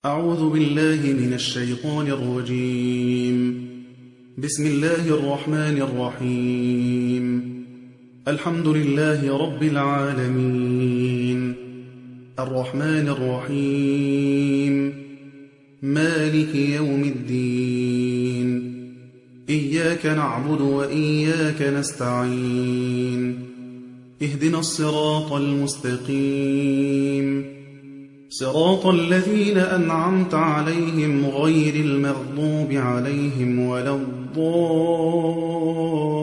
أعوذ بالله من الشيطان الرجيم. بسم الله الرحمن الرحيم. الحمد لله رب العالمين، الرحمن الرحيم، مالك يوم الدين، إياك نعبد وإياك نستعين، اهدنا الصراط المستقيم، صراط الذين أنعمت عليهم غير المغضوب عليهم ولا الضالين.